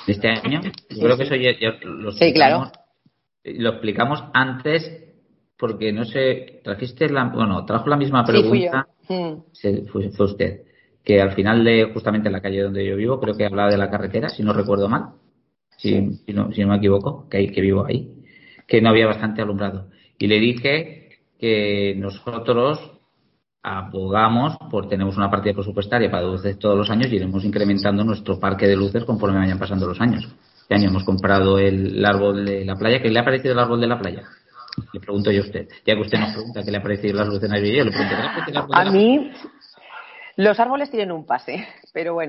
este año. Yo creo que eso ya lo Sí, claro. lo explicamos antes, porque no sé, trajo la misma Sí, fui yo. pregunta, fue usted, que al final de justamente la calle donde yo vivo, creo que hablaba de la carretera, si no recuerdo mal, Sí. si no me equivoco, que vivo ahí, que no había bastante alumbrado. Y le dije que nosotros abogamos tenemos una partida presupuestaria para luces todos los años y iremos incrementando nuestro parque de luces conforme vayan pasando los años. Este año hemos comprado el árbol de la playa. ¿Qué le ha parecido el árbol de la playa? Le pregunto yo a usted. Ya que usted nos pregunta qué le ha parecido las luces navideñas, yo le pregunto, ¿qué le ha parecido el árbol de A la playa? mí, los árboles tienen un pase, pero bueno.